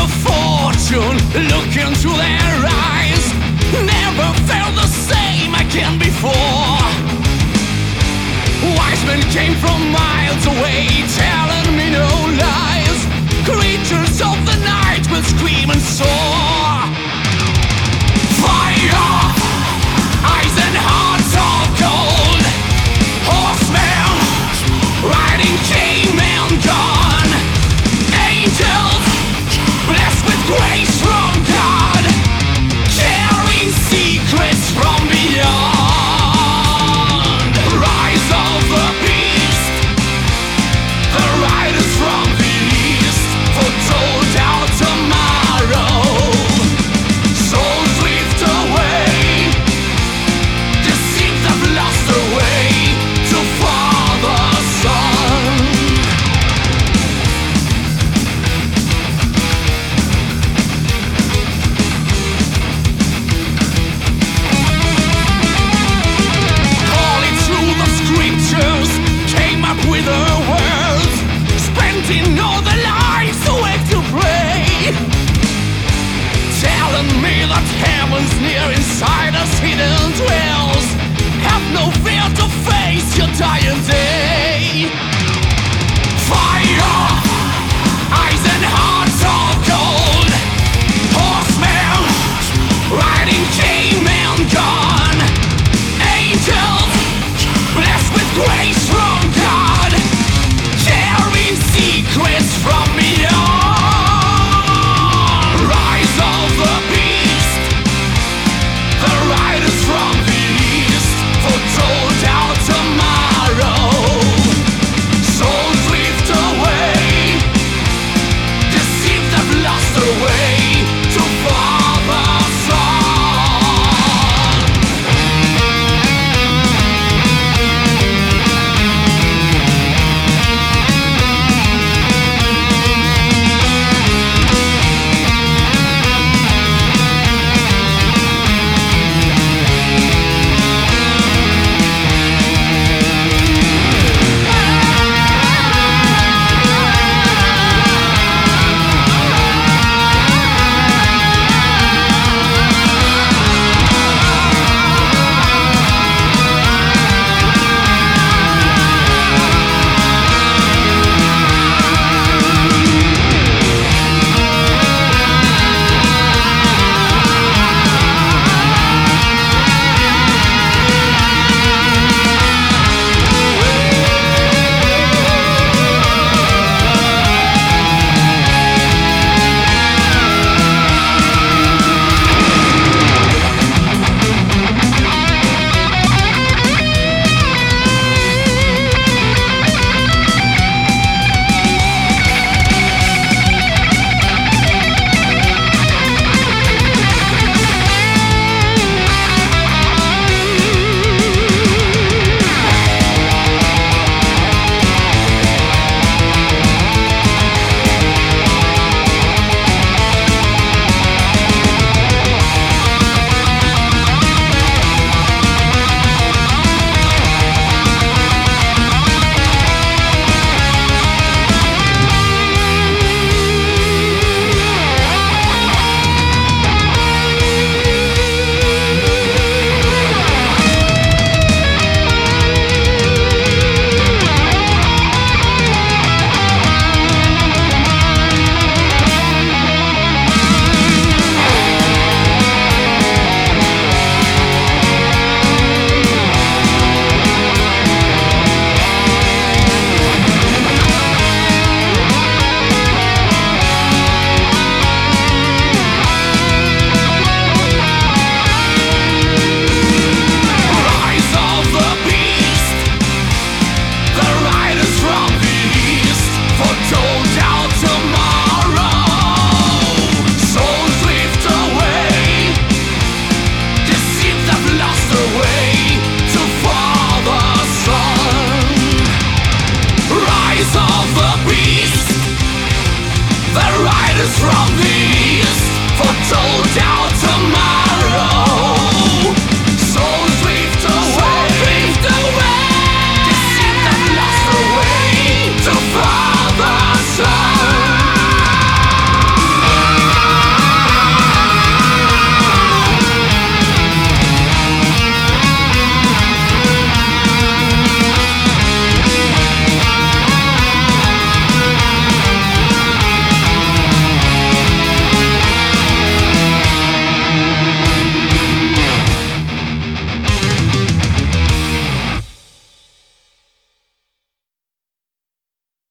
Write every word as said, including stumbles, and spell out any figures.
of fortune, look into their eyes. Never felt the same again before. Wise men came from miles away, telling me no lies. Creatures of the night will scream and soar. Fire, eyes and hearts of gold. Horsemen, riding came and gone. Angels, blessed with grace from God, carrying secrets from beyond. Rise of the beast, the riders from the east, foretold our tomorrow. Souls drift away, deceived have lost their way to Father, Son. Calling through the scriptures, came up with her words, spent in all the lives awake to pray, telling me that heaven's near, inside us hidden dwells. Have no fear to face your dying day. Fire, eyes and hearts of gold. Horsemen, riding came and gone. Angels, blessed with grace from God, carrying secrets from beyond. Rise of the beast, the riders from the east, foretold our tomorrow. Souls drift away, deceived have lost their way to Father, Son. From the east, foretold our tomorrow.